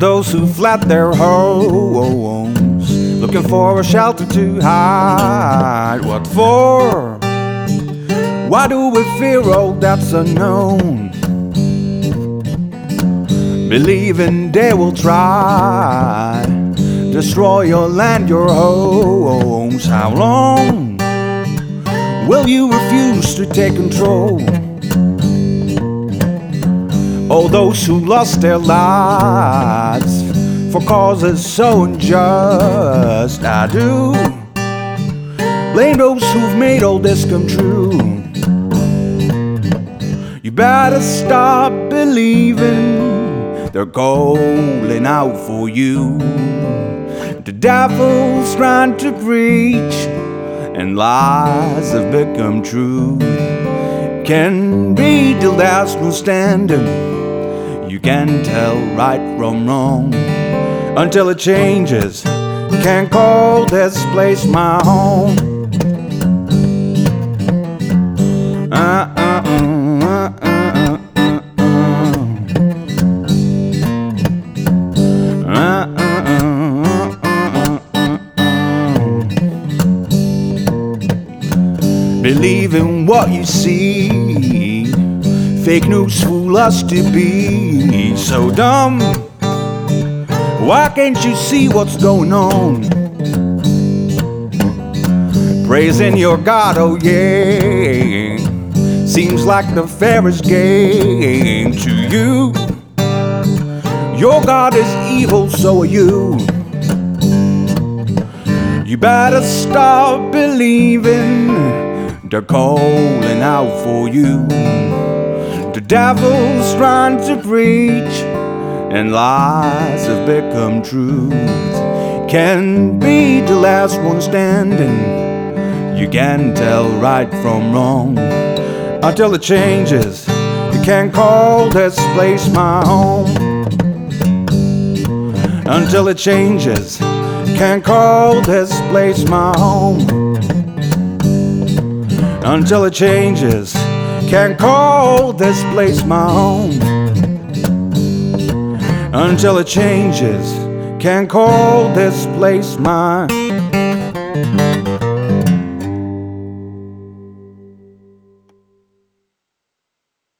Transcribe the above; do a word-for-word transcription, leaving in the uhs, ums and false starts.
those who fled their homes, looking for a shelter to hide. What for? Why do we fear all that's unknown? Believing they will try destroy your land, your homes. How long will you refuse to take control? All those who lost their lives for causes so unjust, I do blame those who've made all this come true. You better stop believing they're calling out for you. The devil's trying to preach, and lies have become true. Can be the last one standing. You can tell right from wrong until it changes. Can't call this place my home. Uh, uh, uh, uh, uh, uh, uh, uh. Believe in what you see. Fake news fool us to be so dumb. Why can't you see what's going on? Praising your God, oh yeah, seems like the fairest game to you. Your God is evil, so are you. You better stop believing they're calling out for you. The devil's trying to preach, and lies have become truth. Can be the last one standing. You can tell right from wrong until it changes. You can't call this place my home. Until it changes, you can't call this place my home. Until it changes, can't call this place my home. Until it changes, can't call this place my